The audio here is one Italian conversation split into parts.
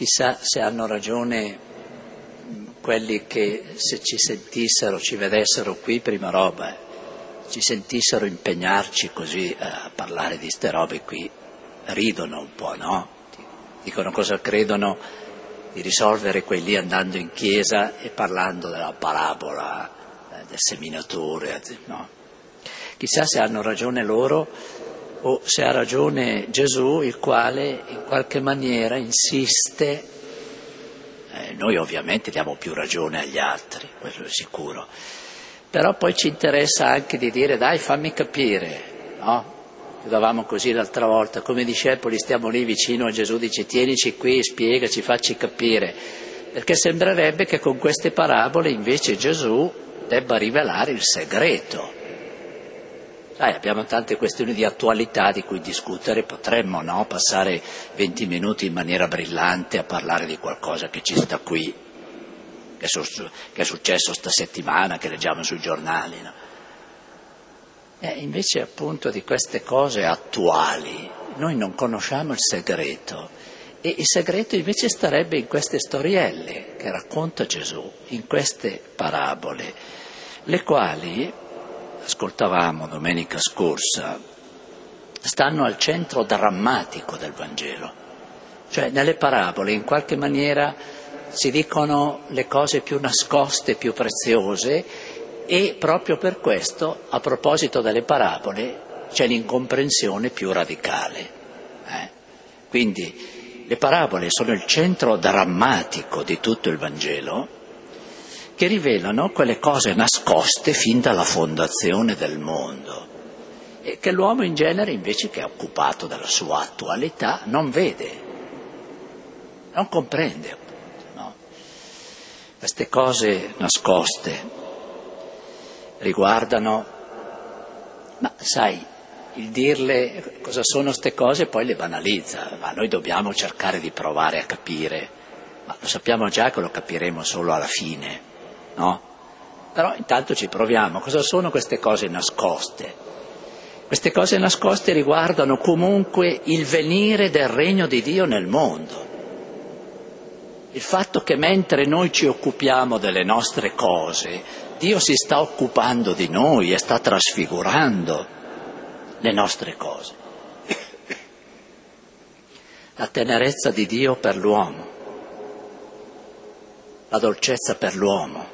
Chissà se hanno ragione quelli che se ci sentissero, ci vedessero qui, prima roba, ci sentissero impegnarci così a parlare di ste robe qui, ridono un po', no? Dicono cosa credono di risolvere quei lì andando in chiesa e parlando della parabola del seminatore, no? Chissà se hanno ragione loro o se ha ragione Gesù, il quale in qualche maniera insiste. Noi ovviamente diamo più ragione agli altri, quello è sicuro, però poi ci interessa anche di dire dai, fammi capire, no? Chiudavamo così l'altra volta, come discepoli stiamo lì vicino a Gesù, dice tienici qui, spiegaci, facci capire, perché sembrerebbe che con queste parabole invece Gesù debba rivelare il segreto. Sai, abbiamo tante questioni di attualità di cui discutere, potremmo, no? Passare 20 minuti in maniera brillante a parlare di qualcosa che ci sta qui, che è successo sta settimana, che leggiamo sui giornali, no? Invece appunto di queste cose attuali noi non conosciamo il segreto, e il segreto invece starebbe in queste storielle che racconta Gesù, in queste parabole, le quali, ascoltavamo domenica scorsa, stanno al centro drammatico del Vangelo. Cioè nelle parabole in qualche maniera si dicono le cose più nascoste, più preziose, e proprio per questo, a proposito delle parabole, c'è l'incomprensione più radicale. Quindi le parabole sono il centro drammatico di tutto il Vangelo, che rivelano quelle cose nascoste fin dalla fondazione del mondo e che l'uomo in genere, invece, che è occupato dalla sua attualità, non vede, non comprende, appunto, no? Queste cose nascoste riguardano, ma sai, il dirle cosa sono ste cose poi le banalizza, ma noi dobbiamo cercare di provare a capire, ma lo sappiamo già che lo capiremo solo alla fine, no? Però intanto ci proviamo. Cosa sono queste cose nascoste? Queste cose nascoste riguardano comunque il venire del regno di Dio nel mondo. Il fatto che mentre noi ci occupiamo delle nostre cose, Dio si sta occupando di noi e sta trasfigurando le nostre cose. La tenerezza di Dio per l'uomo, la dolcezza per l'uomo,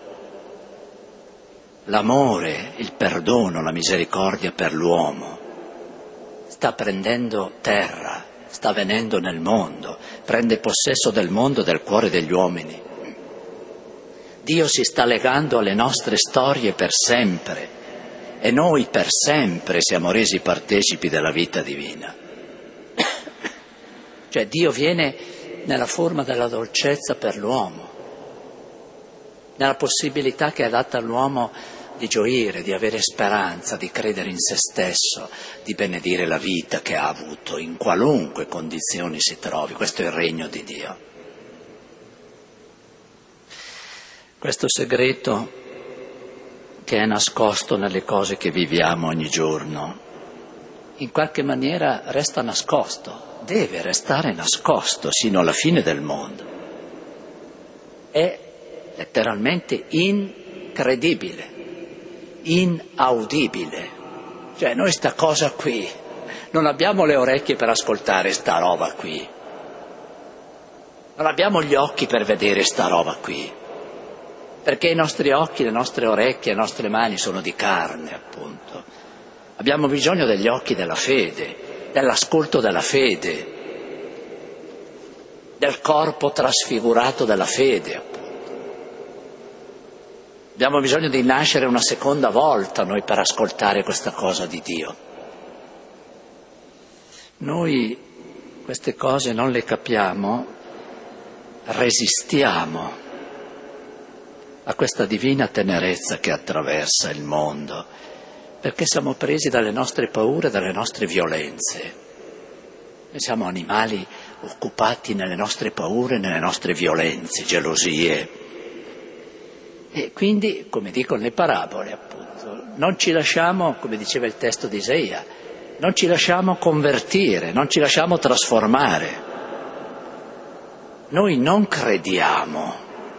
l'amore, il perdono, la misericordia per l'uomo sta prendendo terra, sta venendo nel mondo, prende possesso del mondo, del cuore degli uomini. Dio si sta legando alle nostre storie per sempre e noi per sempre siamo resi partecipi della vita divina. Cioè Dio viene nella forma della dolcezza per l'uomo, nella possibilità che è data all'uomo di gioire, di avere speranza, di credere in se stesso, di benedire la vita che ha avuto in qualunque condizioni si trovi. Questo è il regno di Dio. Questo segreto che è nascosto nelle cose che viviamo ogni giorno, in qualche maniera resta nascosto, deve restare nascosto sino alla fine del mondo. È letteralmente incredibile, inaudibile. Cioè noi sta cosa qui, non abbiamo le orecchie per ascoltare sta roba qui, non abbiamo gli occhi per vedere sta roba qui, perché i nostri occhi, le nostre orecchie, le nostre mani sono di carne, appunto. Abbiamo bisogno degli occhi della fede, dell'ascolto della fede, del corpo trasfigurato della fede, appunto. Abbiamo bisogno di nascere una seconda volta noi per ascoltare questa cosa di Dio. Noi queste cose non le capiamo, resistiamo a questa divina tenerezza che attraversa il mondo, perché siamo presi dalle nostre paure, dalle nostre violenze. Noi siamo animali occupati nelle nostre paure, nelle nostre violenze, gelosie. E quindi, come dicono le parabole, appunto, non ci lasciamo, come diceva il testo di Isaia, non ci lasciamo convertire, non ci lasciamo trasformare. noi non crediamo,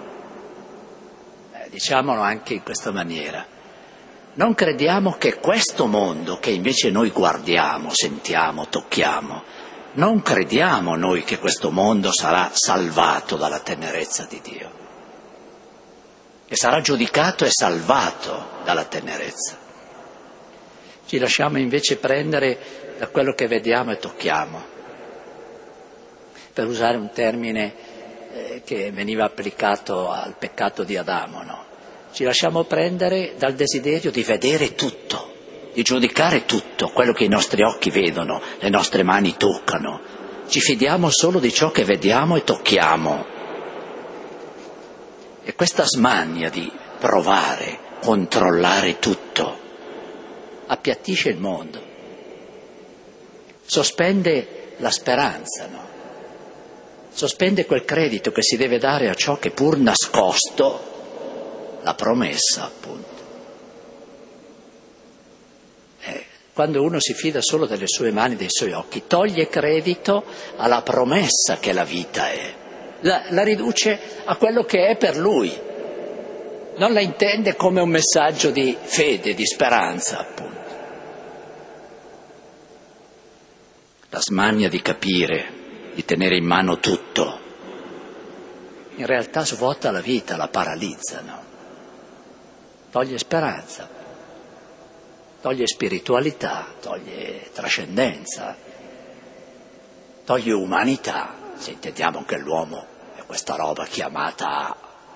diciamolo anche in questa maniera, non crediamo che questo mondo che invece noi guardiamo, sentiamo, tocchiamo, non crediamo noi che questo mondo sarà salvato dalla tenerezza di Dio, che sarà giudicato e salvato dalla tenerezza. Ci lasciamo invece prendere da quello che vediamo e tocchiamo. Per usare un termine che veniva applicato al peccato di Adamo, no? Ci lasciamo prendere dal desiderio di vedere tutto, di giudicare tutto, quello che i nostri occhi vedono, le nostre mani toccano. Ci fidiamo solo di ciò che vediamo e tocchiamo. E questa smania di provare, controllare tutto, appiattisce il mondo, sospende la speranza, no? Sospende quel credito che si deve dare a ciò che pur nascosto, la promessa appunto. Quando uno si fida solo delle sue mani, dei suoi occhi, toglie credito alla promessa che la vita è, la riduce a quello che è per lui, non la intende come un messaggio di fede, di speranza appunto. La smania di capire, di tenere in mano tutto, in realtà svuota la vita, la paralizza, no? Toglie speranza, toglie spiritualità, toglie trascendenza, toglie umanità, se intendiamo che l'uomo è questa roba chiamata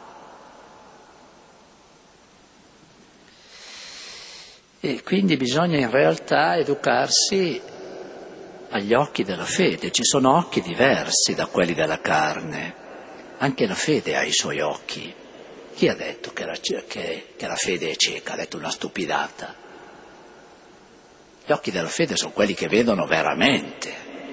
e quindi bisogna in realtà educarsi agli occhi della fede. Ci sono occhi diversi da quelli della carne, anche la fede ha i suoi occhi. Chi ha detto che la fede è cieca? Ha detto una stupidata. Gli occhi della fede sono quelli che vedono veramente.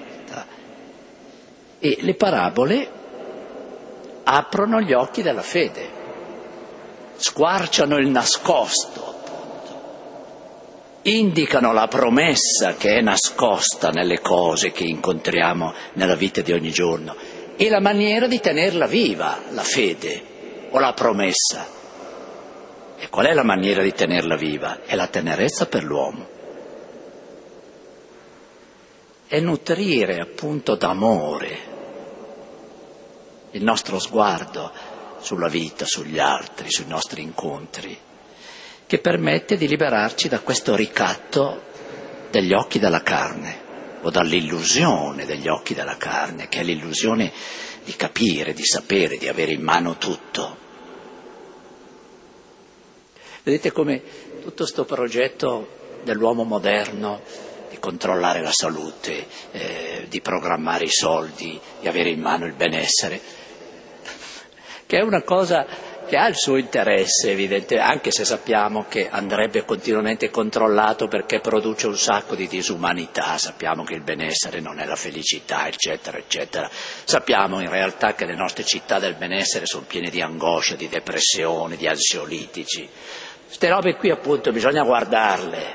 E le parabole aprono gli occhi della fede, squarciano il nascosto, indicano la promessa che è nascosta nelle cose che incontriamo nella vita di ogni giorno e la maniera di tenerla viva, la fede o la promessa. E qual è la maniera di tenerla viva? È la tenerezza per l'uomo. È nutrire appunto d'amore il nostro sguardo sulla vita, sugli altri, sui nostri incontri, che permette di liberarci da questo ricatto degli occhi della carne o dall'illusione degli occhi della carne, che è l'illusione di capire, di sapere, di avere in mano tutto. Vedete come tutto questo progetto dell'uomo moderno di controllare la salute, di programmare i soldi, di avere in mano il benessere, che è una cosa che ha il suo interesse evidente, anche se sappiamo che andrebbe continuamente controllato perché produce un sacco di disumanità, sappiamo che il benessere non è la felicità, eccetera, eccetera. Sappiamo in realtà che le nostre città del benessere sono piene di angoscia, di depressione, di ansiolitici. Queste robe qui appunto bisogna guardarle.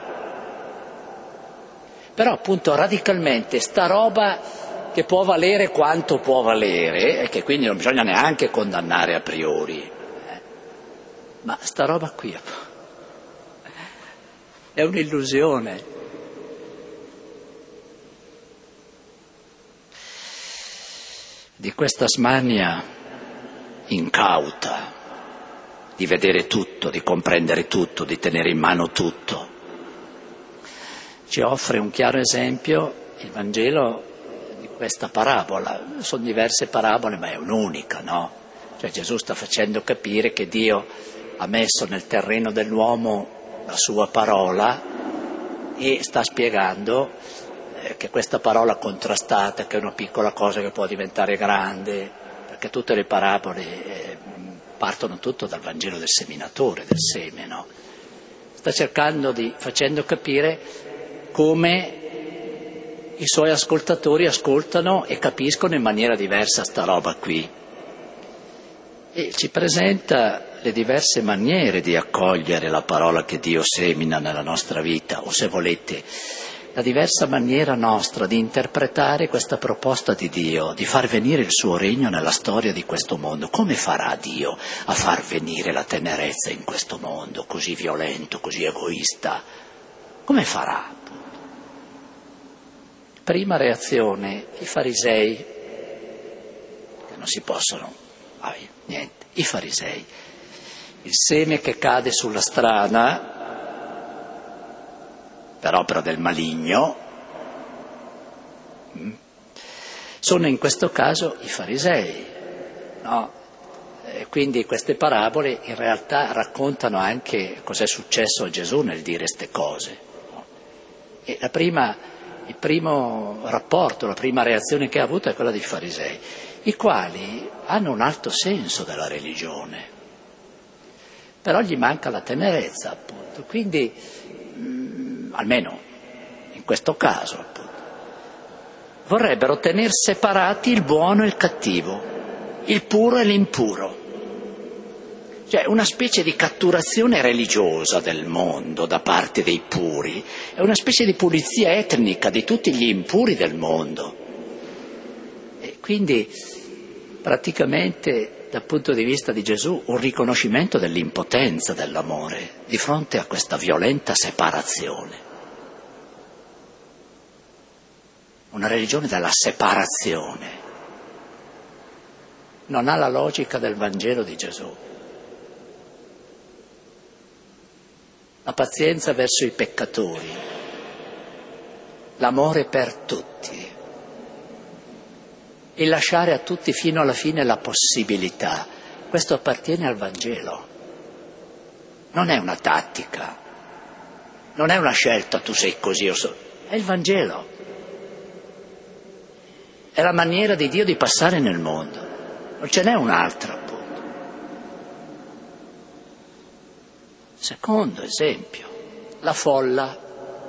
Però appunto radicalmente sta roba che può valere quanto può valere e che quindi non bisogna neanche condannare a priori, ma sta roba qui è un'illusione. Di questa smania incauta di vedere tutto, di comprendere tutto, di tenere in mano tutto, ci offre un chiaro esempio il Vangelo di questa parabola. Sono diverse parabole, ma è un'unica, no? Cioè Gesù sta facendo capire che Dio ha messo nel terreno dell'uomo la sua parola e sta spiegando che questa parola contrastata, che è una piccola cosa che può diventare grande, perché tutte le parabole partono tutto dal Vangelo del seminatore, del seme, no? Sta facendo capire come i suoi ascoltatori ascoltano e capiscono in maniera diversa sta roba qui. E ci presenta le diverse maniere di accogliere la parola che Dio semina nella nostra vita, o se volete, la diversa maniera nostra di interpretare questa proposta di Dio, di far venire il suo regno nella storia di questo mondo. Come farà Dio a far venire la tenerezza in questo mondo così violento, così egoista? Come farà? Prima reazione, i farisei, che non si possono, niente, i farisei. Il seme che cade sulla strada, per opera del maligno, sono in questo caso i farisei, no? Quindi queste parabole in realtà raccontano anche cos'è successo a Gesù nel dire queste cose, no? E il primo rapporto, la prima reazione che ha avuto è quella dei farisei, i quali hanno un alto senso della religione, però gli manca la tenerezza, appunto. Quindi, almeno in questo caso, appunto, vorrebbero tenere separati il buono e il cattivo, il puro e l'impuro. Cioè una specie di catturazione religiosa del mondo da parte dei puri, è una specie di pulizia etnica di tutti gli impuri del mondo. E quindi praticamente dal punto di vista di Gesù un riconoscimento dell'impotenza dell'amore di fronte a questa violenta separazione. Una religione della separazione non ha la logica del Vangelo di Gesù. La pazienza verso i peccatori, l'amore per tutti, il lasciare a tutti fino alla fine la possibilità, questo appartiene al Vangelo. Non è una tattica, non è una scelta, tu sei così o so, è il Vangelo. È la maniera di Dio di passare nel mondo, non ce n'è un'altra, appunto. Secondo esempio, la folla,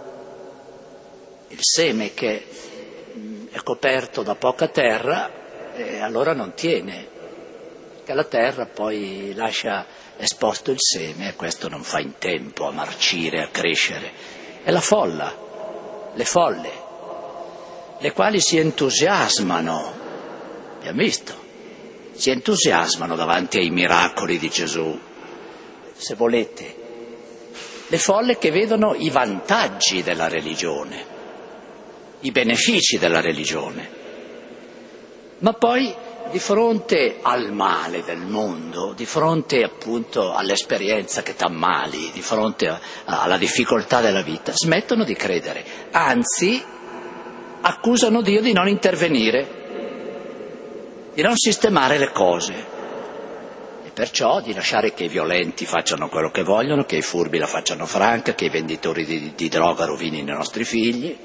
il seme che è coperto da poca terra e allora non tiene, che la terra poi lascia esposto il seme e questo non fa in tempo a marcire, a crescere. È la folla, le folle, le quali si entusiasmano, abbiamo visto, si entusiasmano davanti ai miracoli di Gesù, se volete, le folle che vedono i vantaggi della religione, i benefici della religione, ma poi di fronte al male del mondo, di fronte appunto all'esperienza che t'ammali, di fronte alla difficoltà della vita, smettono di credere, anzi accusano Dio di non intervenire, di non sistemare le cose. Perciò di lasciare che i violenti facciano quello che vogliono, che i furbi la facciano franca, che i venditori di droga rovinino i nostri figli.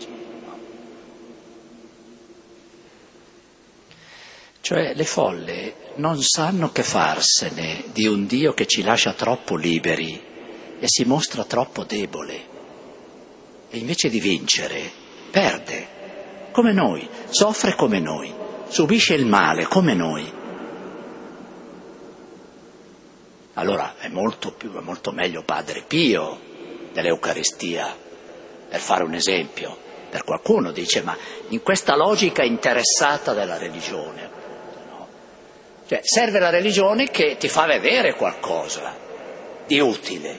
Cioè le folle non sanno che farsene di un Dio che ci lascia troppo liberi e si mostra troppo debole. E invece di vincere, perde, come noi, soffre come noi, subisce il male come noi. Allora è molto meglio Padre Pio dell'Eucaristia, per fare un esempio. Per qualcuno dice, ma in questa logica interessata della religione, no? Cioè serve la religione che ti fa vedere qualcosa di utile.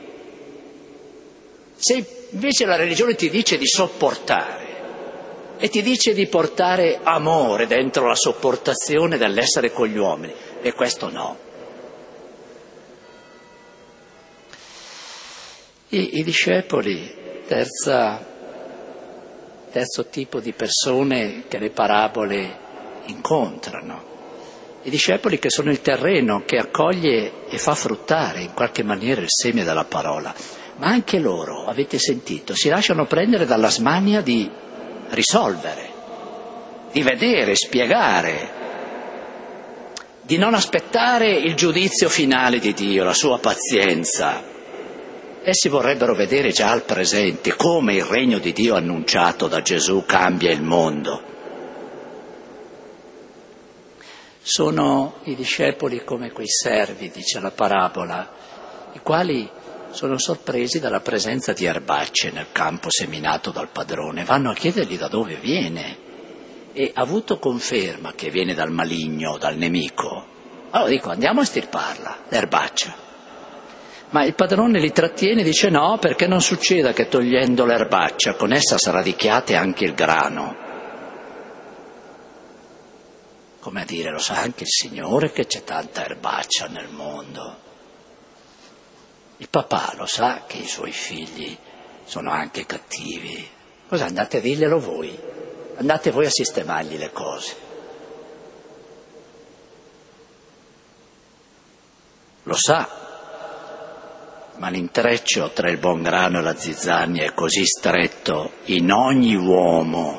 Se invece la religione ti dice di sopportare e ti dice di portare amore dentro la sopportazione dell'essere con gli uomini, e questo no. I discepoli, terzo tipo di persone che le parabole incontrano, i discepoli che sono il terreno che accoglie e fa fruttare in qualche maniera il seme della parola, ma anche loro, avete sentito, si lasciano prendere dalla smania di risolvere, di vedere, spiegare, di non aspettare il giudizio finale di Dio, la sua pazienza. Essi vorrebbero vedere già al presente come il regno di Dio annunciato da Gesù cambia il mondo. Sono i discepoli come quei servi, dice la parabola, i quali sono sorpresi dalla presenza di erbacce nel campo seminato dal padrone, vanno a chiedergli da dove viene e avuto conferma che viene dal maligno, dal nemico, allora dico andiamo a stirparla, l'erbaccia. Ma il padrone li trattiene e dice no, perché non succeda che togliendo l'erbaccia con essa sradicchiate anche il grano. Come a dire, lo sa anche il Signore che c'è tanta erbaccia nel mondo. Il papà lo sa che i suoi figli sono anche cattivi. Cosa andate a dirglielo voi? Andate voi a sistemargli le cose. Lo sa. Ma l'intreccio tra il buon grano e la zizzania è così stretto in ogni uomo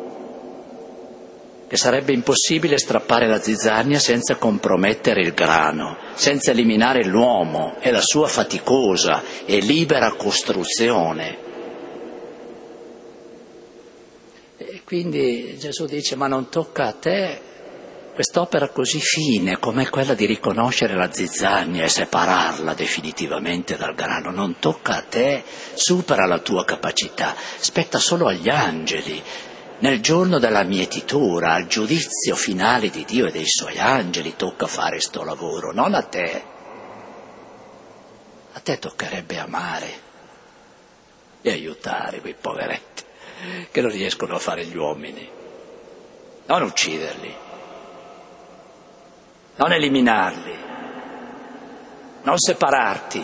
che sarebbe impossibile strappare la zizzania senza compromettere il grano, senza eliminare l'uomo e la sua faticosa e libera costruzione. E quindi Gesù dice, ma non tocca a te quest'opera così fine come quella di riconoscere la zizzania e separarla definitivamente dal grano. Non tocca a te, supera la tua capacità, spetta solo agli angeli. Nel giorno della mietitura, al giudizio finale di Dio e dei suoi angeli, tocca fare sto lavoro, non a te. A te toccherebbe amare e aiutare quei poveretti che non riescono a fare gli uomini, non ucciderli, non eliminarli, non separarti.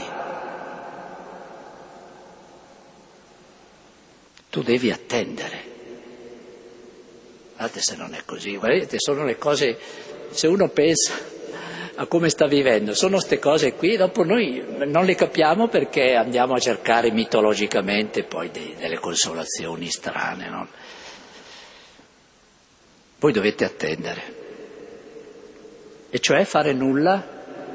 Tu devi attendere. Guardate se non è così, guardate, sono le cose, se uno pensa a come sta vivendo, sono ste cose qui, dopo noi non le capiamo perché andiamo a cercare mitologicamente poi delle consolazioni strane, no? Voi dovete attendere, e cioè fare nulla,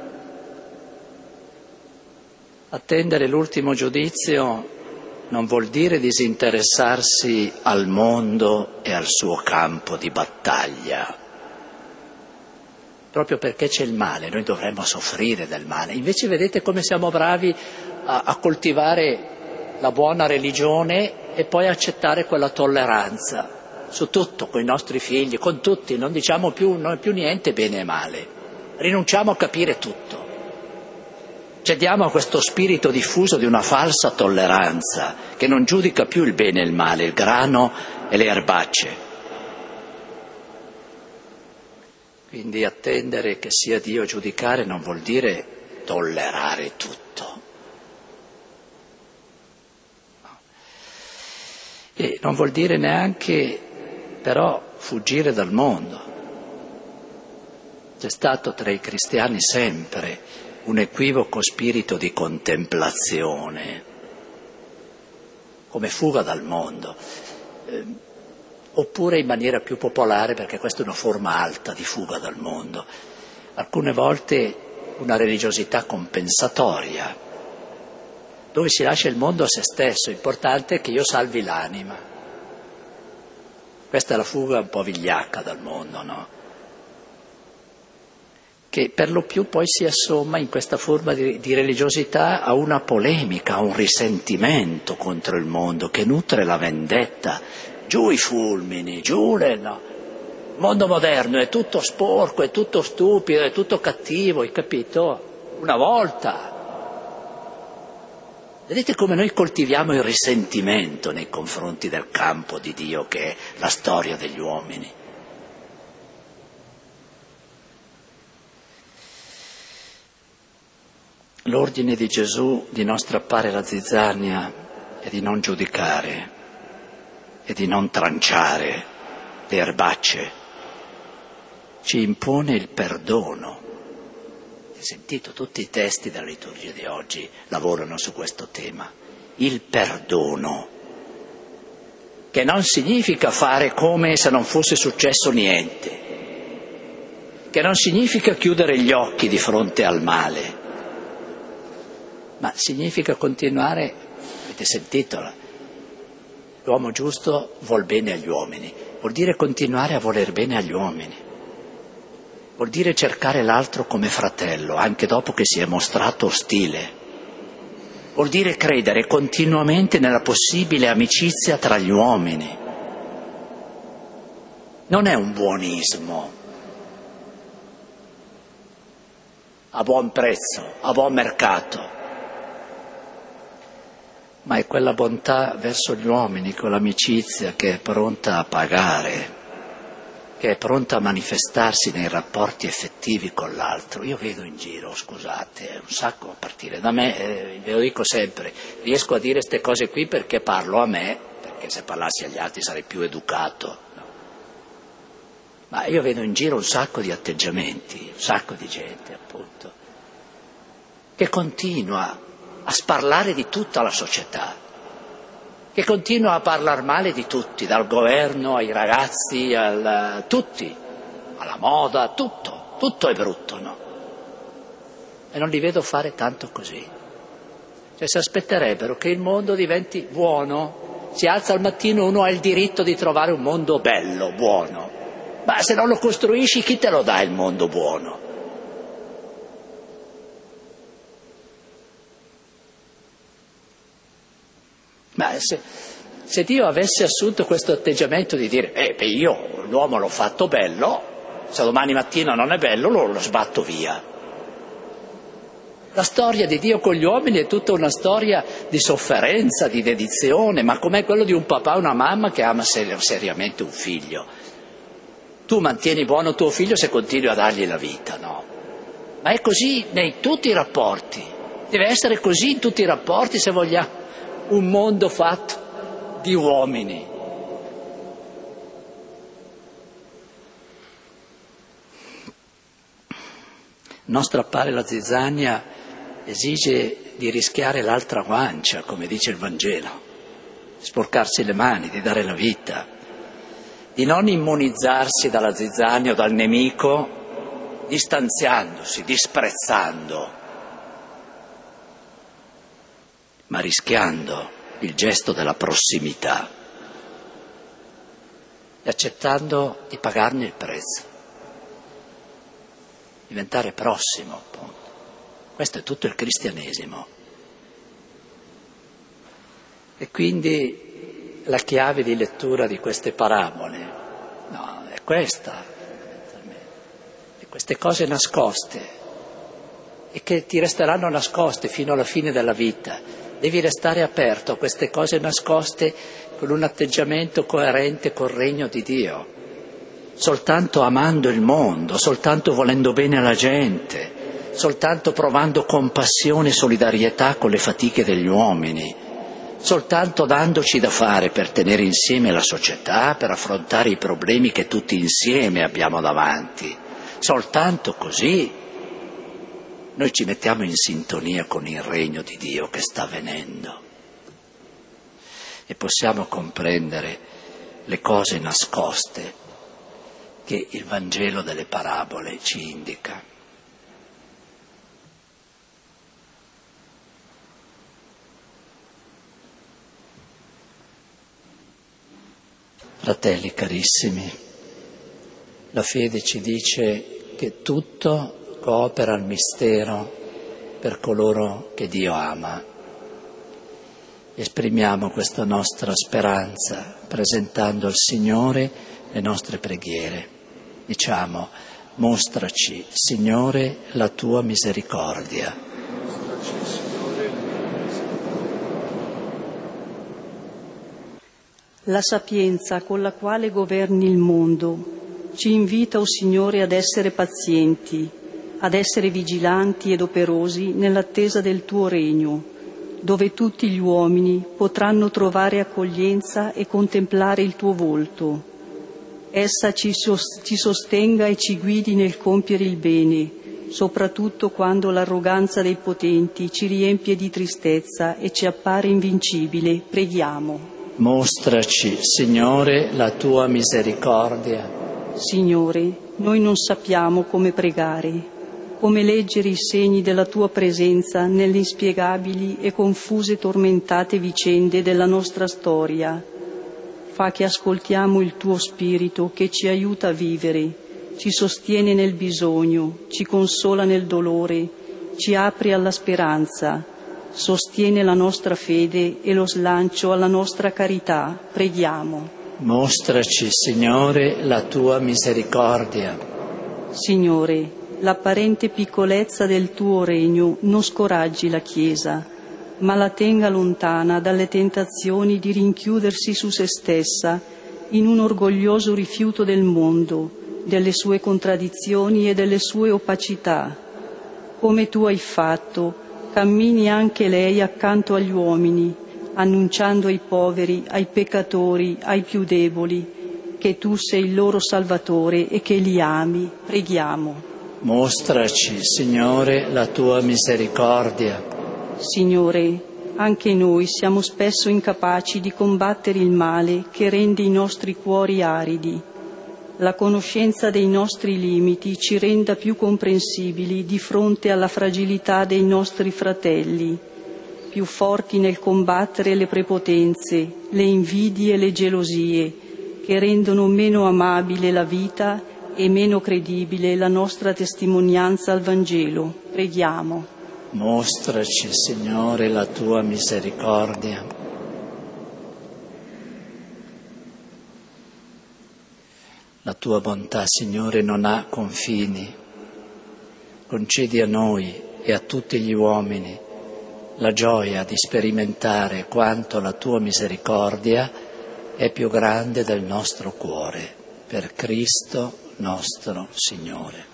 attendere l'ultimo giudizio. Non vuol dire disinteressarsi al mondo e al suo campo di battaglia. Proprio perché c'è il male, noi dovremmo soffrire del male. Invece vedete come siamo bravi a coltivare la buona religione e poi accettare quella tolleranza su tutto, con i nostri figli, con tutti. Non diciamo più niente bene e male. Rinunciamo a capire tutto. Cediamo a questo spirito diffuso di una falsa tolleranza che non giudica più il bene e il male, il grano e le erbacce. Quindi attendere che sia Dio a giudicare non vuol dire tollerare tutto. No. E non vuol dire neanche però fuggire dal mondo. C'è stato tra i cristiani sempre un equivoco spirito di contemplazione, come fuga dal mondo, oppure in maniera più popolare, perché questa è una forma alta di fuga dal mondo, alcune volte una religiosità compensatoria, dove si lascia il mondo a se stesso, l'importante è che io salvi l'anima. Questa è la fuga un po' vigliacca dal mondo, no? Che per lo più poi si assomma in questa forma di religiosità a una polemica, a un risentimento contro il mondo che nutre la vendetta. Giù i fulmini, giù no. Il mondo moderno è tutto sporco, è tutto stupido, è tutto cattivo, hai capito? Una volta. Vedete come noi coltiviamo il risentimento nei confronti del campo di Dio che è la storia degli uomini. L'ordine di Gesù di non strappare la zizzania e di non giudicare e di non tranciare le erbacce ci impone il perdono. Avete sentito, tutti i testi della liturgia di oggi lavorano su questo tema. Il perdono, che non significa fare come se non fosse successo niente, che non significa chiudere gli occhi di fronte al male, ma significa continuare, avete sentito, l'uomo giusto vuol bene agli uomini, vuol dire continuare a voler bene agli uomini, vuol dire cercare l'altro come fratello, anche dopo che si è mostrato ostile. vuol dire credere continuamente nella possibile amicizia tra gli uomini. Non è un buonismo a buon prezzo, a buon mercato, ma è quella bontà verso gli uomini, quell'amicizia che è pronta a pagare, che è pronta a manifestarsi nei rapporti effettivi con l'altro. Io vedo in giro, scusate, un sacco a partire da me, ve lo dico sempre, riesco a dire queste cose qui perché parlo a me, perché se parlassi agli altri sarei più educato. No? Ma io vedo in giro un sacco di atteggiamenti, un sacco di gente appunto, che continua a sparlare di tutta la società, che continua a parlare male di tutti, dal governo ai ragazzi, tutti, alla moda, tutto è brutto, no? E non li vedo fare tanto così. Cioè si aspetterebbero che il mondo diventi buono, si alza al mattino, uno ha il diritto di trovare un mondo bello, buono, ma se non lo costruisci chi te lo dà il mondo buono? Ma se Dio avesse assunto questo atteggiamento di dire io l'uomo l'ho fatto bello, se domani mattina non è bello lo sbatto via. La storia di Dio con gli uomini è tutta una storia di sofferenza, di dedizione, ma com'è quello di un papà e una mamma che ama seriamente un figlio. Tu mantieni buono tuo figlio se continui a dargli la vita, no? Ma è così in tutti i rapporti, deve essere così in tutti i rapporti se vogliamo un mondo fatto di uomini. Non strappare la zizzania esige di rischiare l'altra guancia, come dice il Vangelo, sporcarsi le mani, di dare la vita, di non immunizzarsi dalla zizzania o dal nemico, distanziandosi, disprezzando, ma rischiando il gesto della prossimità e accettando di pagarne il prezzo, diventare prossimo, appunto. Questo è tutto il cristianesimo. E quindi la chiave di lettura di queste parabole, no, è questa, e queste cose nascoste e che ti resteranno nascoste fino alla fine della vita. Devi restare aperto a queste cose nascoste con un atteggiamento coerente col regno di Dio, soltanto amando il mondo, soltanto volendo bene alla gente, soltanto provando compassione e solidarietà con le fatiche degli uomini, soltanto dandoci da fare per tenere insieme la società, per affrontare i problemi che tutti insieme abbiamo davanti. Soltanto così noi ci mettiamo in sintonia con il regno di Dio che sta avvenendo e possiamo comprendere le cose nascoste che il Vangelo delle parabole ci indica. Fratelli carissimi, la fede ci dice che tutto coopera al mistero per coloro che Dio ama. Esprimiamo questa nostra speranza presentando al Signore le nostre preghiere. Diciamo: mostraci, Signore, la tua misericordia. La sapienza con la quale governi il mondo ci invita, o Signore, ad essere pazienti, ad essere vigilanti ed operosi nell'attesa del tuo regno, dove tutti gli uomini potranno trovare accoglienza e contemplare il tuo volto. Essa ci sostenga e ci guidi nel compiere il bene, soprattutto quando l'arroganza dei potenti ci riempie di tristezza e ci appare invincibile. Preghiamo. Mostraci, Signore, la tua misericordia. Signore, noi non sappiamo come pregare, come leggere i segni della tua presenza nelle inspiegabili e confuse tormentate vicende della nostra storia. Fa che ascoltiamo il tuo spirito che ci aiuta a vivere, ci sostiene nel bisogno, ci consola nel dolore, ci apre alla speranza, sostiene la nostra fede e lo slancio alla nostra carità. Preghiamo. Mostraci, Signore, la tua misericordia. Signore, l'apparente piccolezza del tuo regno non scoraggi la Chiesa, ma la tenga lontana dalle tentazioni di rinchiudersi su se stessa in un orgoglioso rifiuto del mondo, delle sue contraddizioni e delle sue opacità. Come tu hai fatto, cammini anche lei accanto agli uomini, annunciando ai poveri, ai peccatori, ai più deboli, che tu sei il loro Salvatore e che li ami. Preghiamo. Mostraci, Signore, la tua misericordia. Signore, anche noi siamo spesso incapaci di combattere il male che rende i nostri cuori aridi. La conoscenza dei nostri limiti ci renda più comprensibili di fronte alla fragilità dei nostri fratelli, più forti nel combattere le prepotenze, le invidie e le gelosie, che rendono meno amabile la vita e meno credibile la nostra testimonianza al Vangelo. Preghiamo. Mostraci, Signore, la tua misericordia. La tua bontà, Signore, non ha confini. Concedi a noi e a tutti gli uomini la gioia di sperimentare quanto la tua misericordia è più grande del nostro cuore. Per Cristo nostro Signore.